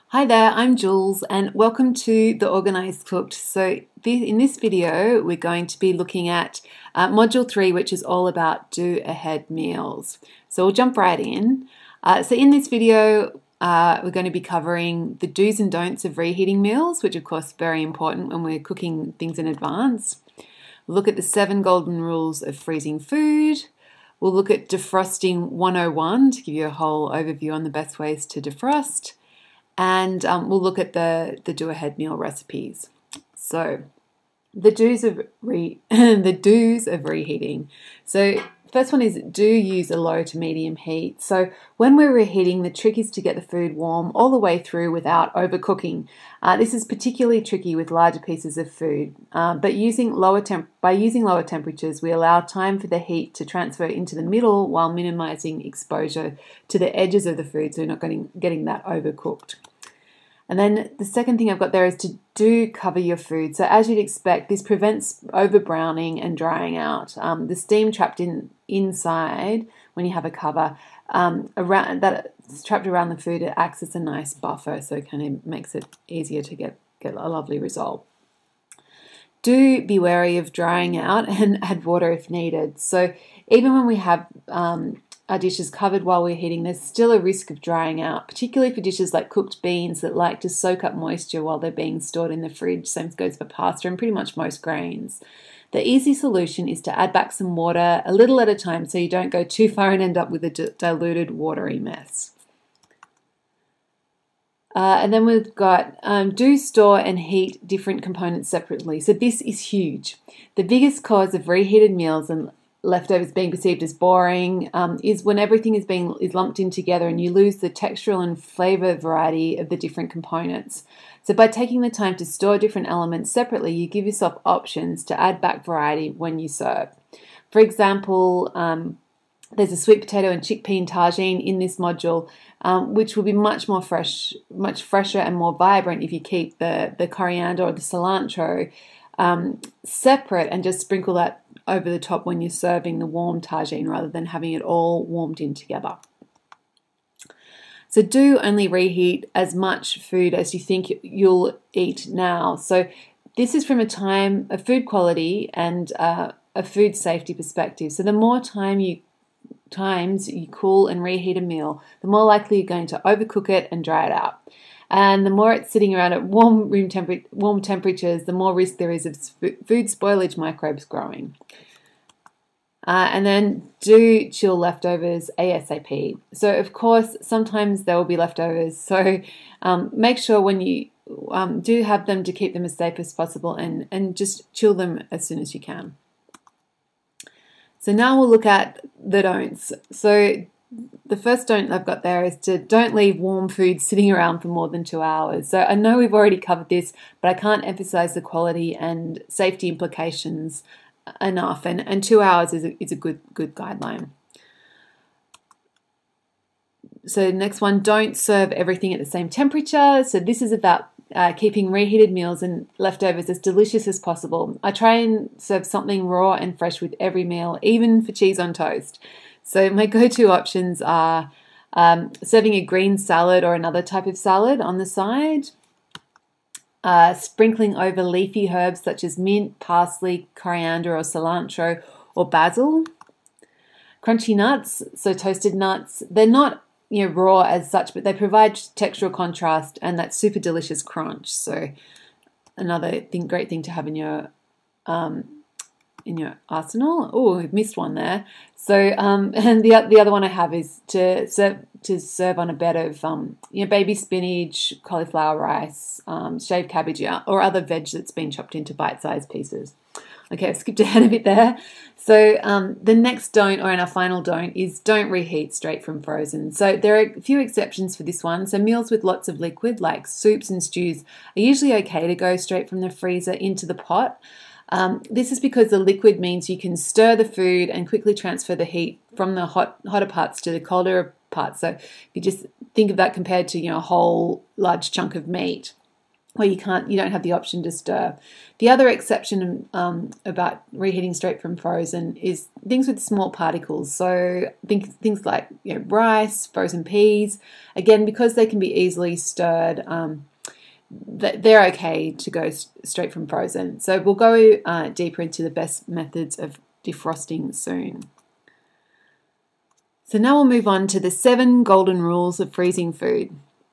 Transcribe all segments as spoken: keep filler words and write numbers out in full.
Hi there, I'm Jules and welcome to The Organised Cooked. So in this video we're going to be looking at uh, Module three, which is all about do-ahead meals. So we'll jump right in. Uh, so in this video uh, we're going to be covering the do's and don'ts of reheating meals, which of course is very important when we're cooking things in advance. We'll look at the seven golden rules of freezing food. We'll look at defrosting one oh one to give you a whole overview on the best ways to defrost. And um, we'll look at the, the do-ahead meal recipes. So the do's of re the do's of reheating. So first one is do use a low to medium heat. So when we're reheating, the trick is to get the food warm all the way through without overcooking. Uh, this is particularly tricky with larger pieces of food. Uh, but using lower temp by using lower temperatures, we allow time for the heat to transfer into the middle while minimizing exposure to the edges of the food, so you're not getting getting that overcooked. And then the second thing I've got there is to do cover your food. So as you'd expect, this prevents over browning and drying out. Um, the steam trapped in inside when you have a cover, um, around that's trapped around the food, it acts as a nice buffer, so it kind of makes it easier to get, get a lovely result. Do be wary of drying out and add water if needed. So even when we have um, our dishes covered while we're heating, there's still a risk of drying out, particularly for dishes like cooked beans that like to soak up moisture while they're being stored in the fridge. Same goes for pasta and pretty much most grains. The easy solution is to add back some water a little at a time so you don't go too far and end up with a diluted, watery mess. Uh, and then we've got um, do store and heat different components separately. So this is huge. The biggest cause of reheated meals and leftovers being perceived as boring um, is when everything is being is lumped in together and you lose the textural and flavor variety of the different components. So by taking the time to store different elements separately, you give yourself options to add back variety when you serve. For example, um, there's a sweet potato and chickpea tagine in this module, um, which will be much more fresh, much fresher and more vibrant if you keep the, the coriander or the cilantro um, separate and just sprinkle that over the top when you're serving the warm tagine rather than having it all warmed in together. So do only reheat as much food as you think you'll eat now. So this is from a time of food quality and uh, a food safety perspective. So the more time you times you cool and reheat a meal, the more likely you're going to overcook it and dry it out. And the more it's sitting around at warm room temper warm temperatures, the more risk there is of food spoilage microbes growing. Uh, and then do chill leftovers ASAP. So of course, sometimes there will be leftovers. So um, make sure when you um, do have them to keep them as safe as possible and, and just chill them as soon as you can. So now we'll look at the don'ts. So the first don't I've got there is to don't leave warm food sitting around for more than two hours. So I know we've already covered this, but I can't emphasize the quality and safety implications enough. And, and two hours is a, is a good, good guideline. So next one, don't serve everything at the same temperature. So this is about uh, keeping reheated meals and leftovers as delicious as possible. I try and serve something raw and fresh with every meal, even for cheese on toast. So my go-to options are um, serving a green salad or another type of salad on the side, uh, sprinkling over leafy herbs such as mint, parsley, coriander or cilantro or basil, crunchy nuts, so toasted nuts. They're not you know raw as such, but they provide textural contrast and that super delicious crunch. So another thing, great thing to have in your um, in your arsenal. Oh, we've missed one there. So, um, and the the other one I have is to serve to serve on a bed of um, you know, baby spinach, cauliflower rice, um, shaved cabbage, or other veg that's been chopped into bite-sized pieces. Okay, I've skipped ahead a bit there. So um, the next don't, or in our final don't, is don't reheat straight from frozen. So there are a few exceptions for this one. So meals with lots of liquid, like soups and stews, are usually okay to go straight from the freezer into the pot. Um, this is because the liquid means you can stir the food and quickly transfer the heat from the hot, hotter parts to the colder parts. So if you just think of that compared to you know a whole large chunk of meat. where you can't, you don't have the option to stir. The other exception um, about reheating straight from frozen is things with small particles. So think things like, you know, rice, frozen peas. Again, because they can be easily stirred, um, they're okay to go straight from frozen. So we'll go uh, deeper into the best methods of defrosting soon. So now we'll move on to the seven golden rules of freezing food.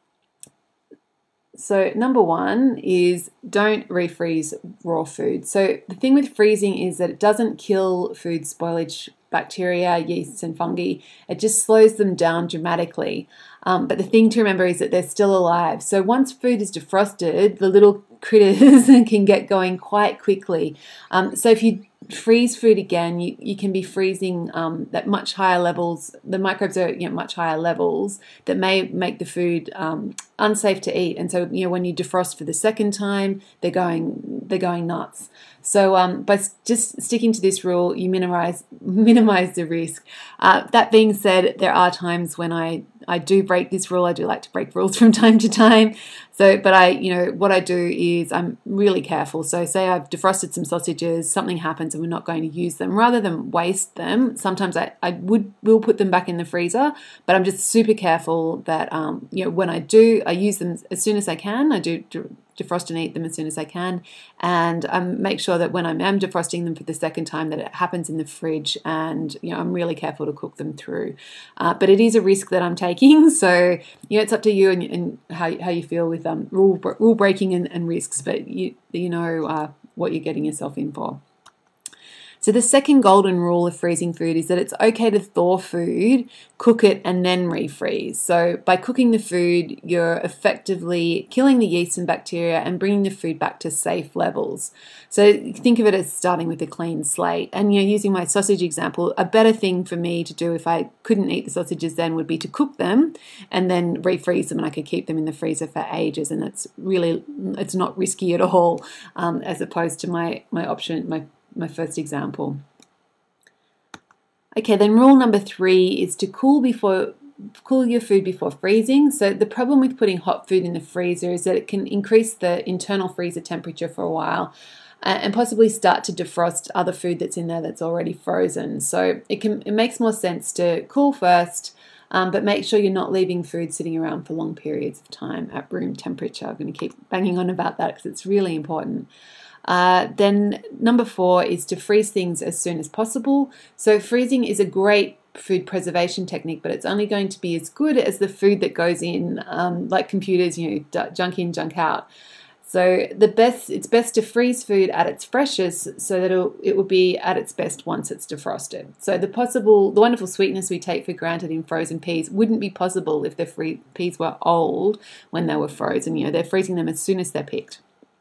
So number one is don't refreeze raw food. So the thing with freezing is that it doesn't kill food spoilage bacteria, yeasts and fungi. It just slows them down dramatically. Um, but the thing to remember is that they're still alive. So once food is defrosted, the little critters can get going quite quickly. Um, so if you freeze food again, you, you can be freezing um, at much higher levels. The microbes are, you know, much higher levels that may make the food um, unsafe to eat. And so, you know, when you defrost for the second time, they're going they're going nuts. So um, by just sticking to this rule, you minimize minimize the risk. Uh, that being said, there are times when I I do break this rule. I do like to break rules from time to time. So, but I, you know, what I do is I'm really careful. So say I've defrosted some sausages, something happens and we're not going to use them. Rather than waste them, sometimes I, I would will put them back in the freezer, but I'm just super careful that, um, you know, when I do, I use them as soon as I can. I do defrost and eat them as soon as I can, and um, make sure that when I am defrosting them for the second time that it happens in the fridge, and you know I'm really careful to cook them through. Uh, but it is a risk that I'm taking, so you know it's up to you and, and how how you feel with um, rule rule breaking and, and risks. But you you know uh, what you're getting yourself in for. So the second golden rule of freezing food is that it's okay to thaw food, cook it, and then refreeze. So by cooking the food, you're effectively killing the yeast and bacteria and bringing the food back to safe levels. So think of it as starting with a clean slate. And you know, using my sausage example, a better thing for me to do if I couldn't eat the sausages then would be to cook them and then refreeze them, and I could keep them in the freezer for ages. And it's really, it's not risky at all, um, as opposed to my my option, my my first example. Okay, then rule number three is to cool before cool your food before freezing. So the problem with putting hot food in the freezer is that it can increase the internal freezer temperature for a while and possibly start to defrost other food that's in there that's already frozen. So it can it makes more sense to cool first, um, but make sure you're not leaving food sitting around for long periods of time at room temperature. I'm going to keep banging on about that because it's really important. Uh, then number four is to freeze things as soon as possible. So freezing is a great food preservation technique, but it's only going to be as good as the food that goes in, um, like computers, you know, junk in, junk out. So the best, it's best to freeze food at its freshest so that it'll, it will be at its best once it's defrosted. So the possible, the wonderful sweetness we take for granted in frozen peas wouldn't be possible if the free, peas were old when they were frozen. You know, they're freezing them as soon as they're picked.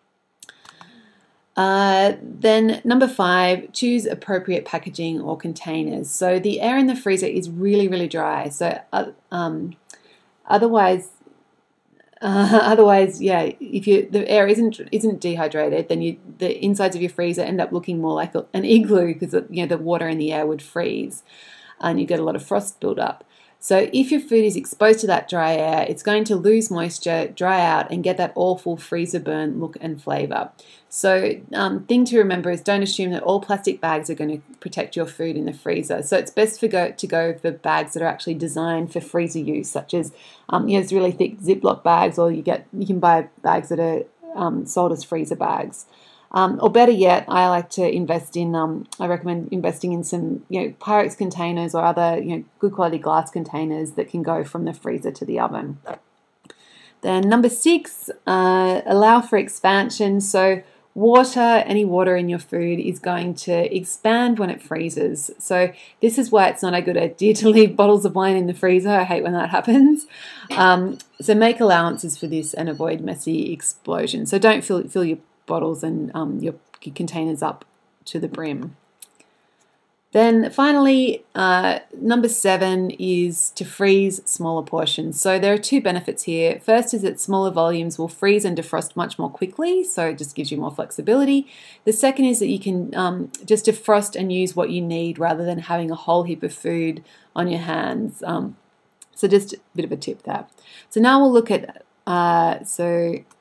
Uh, then number five, choose appropriate packaging or containers. So the air in the freezer is really, really dry. So uh, um, otherwise, uh, otherwise, yeah, if you the air isn't isn't dehydrated, then you the insides of your freezer end up looking more like a, an igloo because you know the water in the air would freeze, and you get a lot of frost build up. So if your food is exposed to that dry air, it's going to lose moisture, dry out, and get that awful freezer burn look and flavour. So um, thing to remember is don't assume that all plastic bags are going to protect your food in the freezer. So it's best for go, to go for bags that are actually designed for freezer use, such as um, you know, really thick Ziploc bags, or you get you can buy bags that are um, sold as freezer bags. Um, or better yet, I like to invest in, um, I recommend investing in some, you know, Pyrex containers or other, you know, good quality glass containers that can go from the freezer to the oven. Then number six, uh, allow for expansion. So water, any water in your food is going to expand when it freezes. So this is why it's not a good idea to leave bottles of wine in the freezer. I hate when that happens. Um, so make allowances for this and avoid messy explosions. So don't fill, fill your bottles and um, your, your containers up to the brim. Then finally, uh, number seven is to freeze smaller portions. So there are two benefits here. First is that smaller volumes will freeze and defrost much more quickly, so it just gives you more flexibility. The second is that you can um, just defrost and use what you need rather than having a whole heap of food on your hands. Um, so just a bit of a tip there. So now we'll look at, uh, so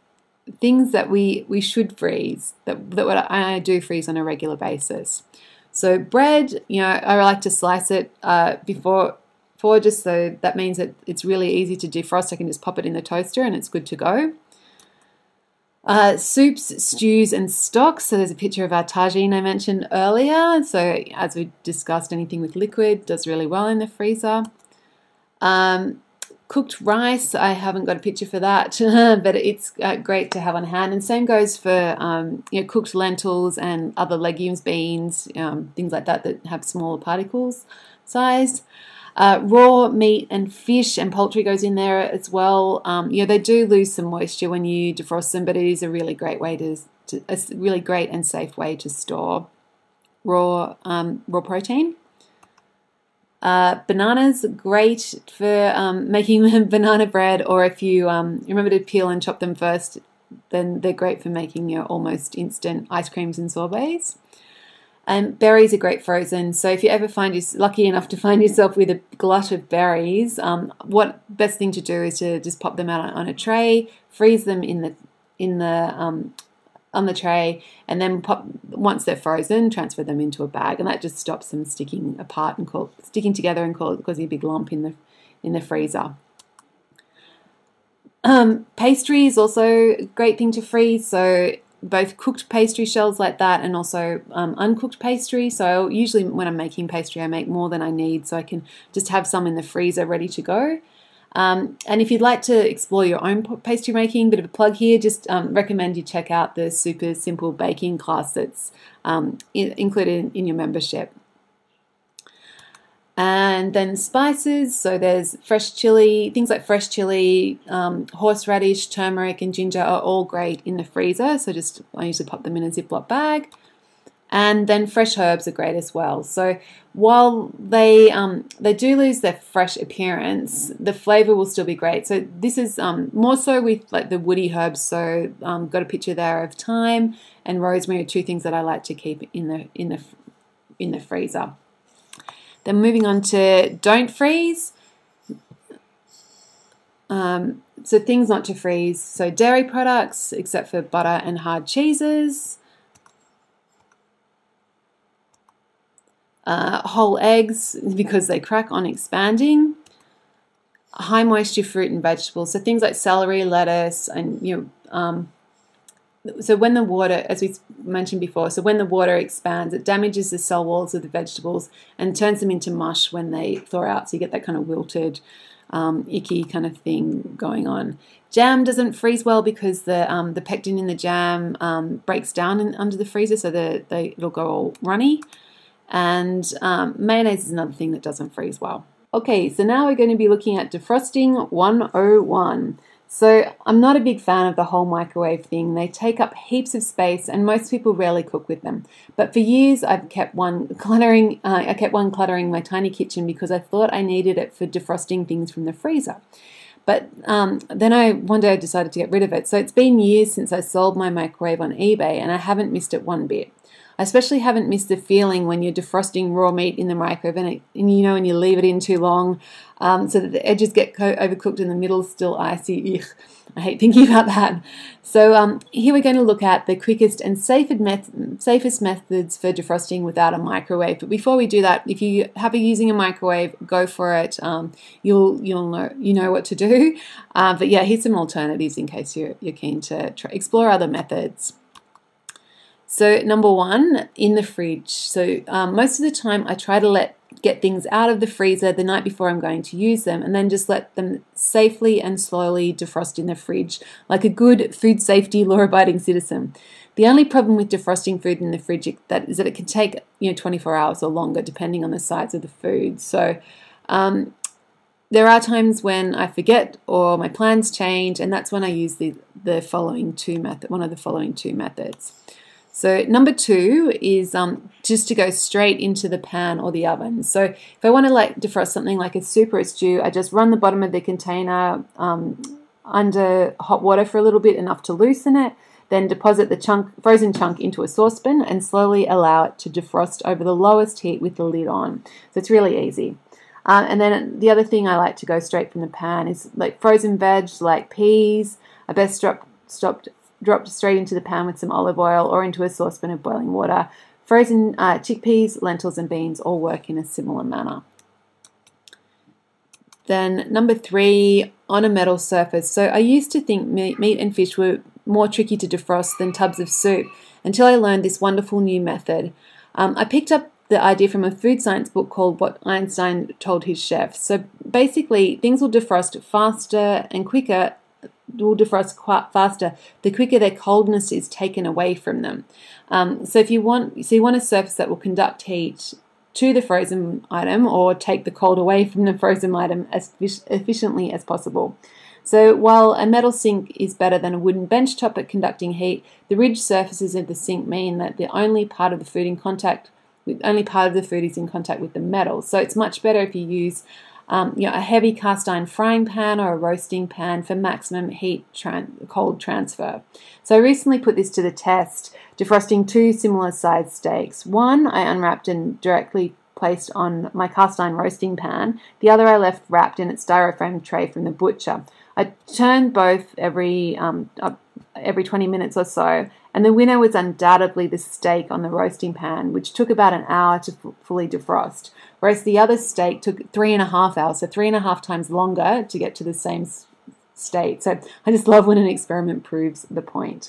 things that we, we should freeze, that, that I do freeze on a regular basis. So bread, you know, I like to slice it uh, before, before just so that means that it's really easy to defrost. I can just pop it in the toaster and it's good to go. Uh, soups, stews, and stocks. So there's a picture of our tagine I mentioned earlier. So as we discussed, anything with liquid does really well in the freezer. Um, cooked rice, I haven't got a picture for that, but it's uh, great to have on hand. And same goes for um, you know, cooked lentils and other legumes, beans, um, things like that that have smaller particles size. Uh, raw meat and fish and poultry goes in there as well. Um, you know, they do lose some moisture when you defrost them, but it is a really great way to, to a really great and safe way to store raw um, raw protein. Uh, bananas, great for um, making banana bread, or if you um, remember to peel and chop them first, then they're great for making your almost instant ice creams and sorbets. And berries are great frozen. So if you ever find you're lucky enough to find yourself with a glut of berries, um, what best thing to do is to just pop them out on a tray, freeze them in the in the um, on the tray, and then pop once they're frozen, transfer them into a bag, and that just stops them sticking apart and call, sticking together and call, causing a big lump in the in the freezer. Um, pastry is also a great thing to freeze. So both cooked pastry shells like that and also um, uncooked pastry. So usually when I'm making pastry, I make more than I need, so I can just have some in the freezer ready to go. Um, and if you'd like to explore your own pastry making, bit of a plug here, just um, recommend you check out the super simple baking class that's um, in, included in your membership. And then spices, so there's fresh chili, things like fresh chili, um, horseradish, turmeric, and ginger are all great in the freezer. So just I usually pop them in a Ziploc bag. And then fresh herbs are great as well. So while they um, they do lose their fresh appearance, the flavor will still be great. So this is um, more so with like the woody herbs. So um, got a picture there of thyme and rosemary are two things that I like to keep in the in the in the freezer. Then moving on to don't freeze. Um, so things not to freeze. So dairy products, except for butter and hard cheeses. Uh, whole eggs, because they crack on expanding. High moisture fruit and vegetables. So things like celery, lettuce, and you know. Um, So when the water, as we mentioned before, so when the water expands, it damages the cell walls of the vegetables and turns them into mush when they thaw out. So you get that kind of wilted, um, icky kind of thing going on. Jam doesn't freeze well because the um, the pectin in the jam um, breaks down in, under the freezer, so the, they, it'll go all runny. And um, mayonnaise is another thing that doesn't freeze well. Okay, so now we're going to be looking at defrosting one oh one. So I'm not a big fan of the whole microwave thing. They take up heaps of space and most people rarely cook with them. But for years I've kept one cluttering, uh, I kept one cluttering my tiny kitchen because I thought I needed it for defrosting things from the freezer. But um, then I one day I decided to get rid of it. So it's been years since I sold my microwave on eBay and I haven't missed it one bit. I especially haven't missed the feeling when you're defrosting raw meat in the microwave and, it, and you know, when you leave it in too long um, so that the edges get co- overcooked and the middle's still icy. Ugh, I hate thinking about that. So um, here we're going to look at the quickest and safest, met- safest methods for defrosting without a microwave. But before we do that, if you have a using a microwave, go for it. Um, you'll you'll know you know what to do. Uh, but yeah, here's some alternatives in case you're you're keen to try, explore other methods. So number one, in the fridge. So um, most of the time I try to let get things out of the freezer the night before I'm going to use them and then just let them safely and slowly defrost in the fridge like a good food safety law-abiding citizen. The only problem with defrosting food in the fridge that is that it can take you know twenty-four hours or longer depending on the size of the food. So um, there are times when I forget or my plans change, and that's when I use the, the following two method, one of the following two methods. So number two is um, just to go straight into the pan or the oven. So if I want to like defrost something like a soup or a stew, I just run the bottom of the container um, under hot water for a little bit, enough to loosen it, then deposit the chunk, frozen chunk into a saucepan and slowly allow it to defrost over the lowest heat with the lid on. So it's really easy. Uh, and then the other thing I like to go straight from the pan is like frozen veg like peas. I best stop, stopped dropped straight into the pan with some olive oil or into a saucepan of boiling water. Frozen uh, chickpeas, lentils and beans all work in a similar manner. Then number three, on a metal surface. So I used to think meat, meat and fish were more tricky to defrost than tubs of soup until I learned this wonderful new method. Um, I picked up the idea from a food science book called What Einstein Told His Chef. So basically, things will defrost faster and quicker, will defrost quite faster the quicker their coldness is taken away from them. Um, so if you want, so you want a surface that will conduct heat to the frozen item or take the cold away from the frozen item as efficiently as possible. So while a metal sink is better than a wooden bench top at conducting heat, the ridged surfaces of the sink mean that the only part of the food in contact with only part of the food is in contact with the metal. So it's much better if you use um, you know, a heavy cast iron frying pan or a roasting pan for maximum heat tran- cold transfer. So I recently put this to the test, defrosting two similar sized steaks. One I unwrapped and directly placed on my cast iron roasting pan. The other I left wrapped in its styrofoam tray from the butcher. I turned both every um, up, every twenty minutes or so, and the winner was undoubtedly the steak on the roasting pan, which took about an hour to f- fully defrost, whereas the other steak took three and a half hours, so three and a half times longer to get to the same s- state. So I just love when an experiment proves the point.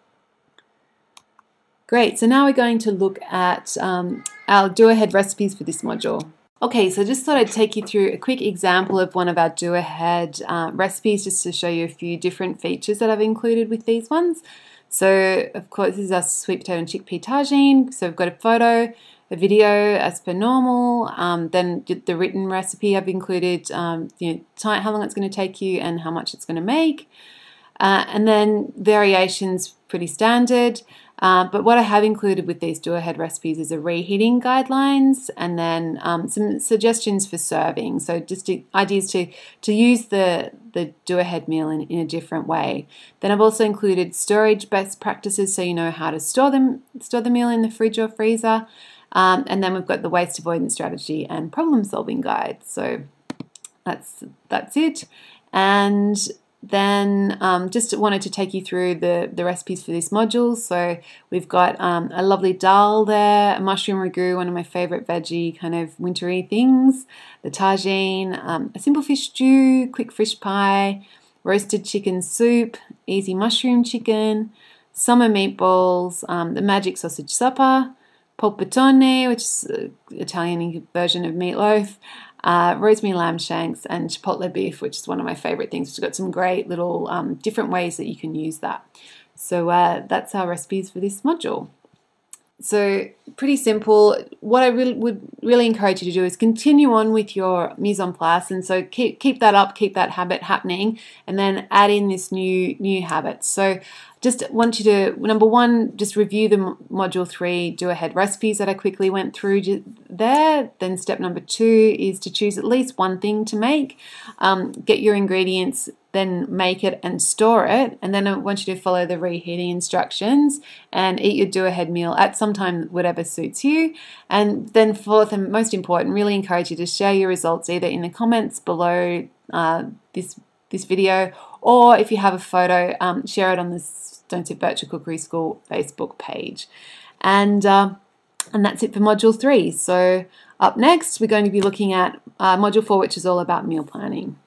Great, so now we're going to look at um, our do-ahead recipes for this module. Okay, so just thought I'd take you through a quick example of one of our do-ahead uh, recipes just to show you a few different features that I've included with these ones. So, of course, this is our sweet potato and chickpea tagine. So we've got a photo, a video as per normal, um, then the written recipe I've included, um, you know, time, how long it's going to take you and how much it's going to make. Uh, and then variations, pretty standard. Uh, but what I have included with these do-ahead recipes is a reheating guidelines and then um, some suggestions for serving. So just to, ideas to, to use the, the do-ahead meal in, in a different way. Then I've also included storage best practices so you know how to store them, store the meal in the fridge or freezer. Um, and then we've got the waste avoidance strategy and problem-solving guide. So that's that's it. And then um, just wanted to take you through the, the recipes for this module. So we've got um, a lovely dal there, a mushroom ragu, one of my favourite veggie kind of wintry things, the tagine, um, a simple fish stew, quick fish pie, roasted chicken soup, easy mushroom chicken, summer meatballs, um, the magic sausage supper, polpettone, which is an Italian version of meatloaf, Uh, rosemary lamb shanks, and chipotle beef, which is one of my favorite things. It's got some great little um, different ways that you can use that. So uh, that's our recipes for this module. So pretty simple. What I really would really encourage you to do is continue on with your mise en place, and so keep keep that up, keep that habit happening, and then add in this new new habit. So just want you to, number one, just review the module three do-ahead recipes that I quickly went through there. Then step number two is to choose at least one thing to make. Um, get your ingredients, then make it and store it. And then I want you to follow the reheating instructions and eat your do-ahead meal at some time, whatever suits you. And then fourth and most important, really encourage you to share your results either in the comments below uh, this this video, or if you have a photo, um, share it on the Stone Tip Virtual Cookery School Facebook page. And uh, and that's it for module three. So up next, we're going to be looking at uh, module four, which is all about meal planning.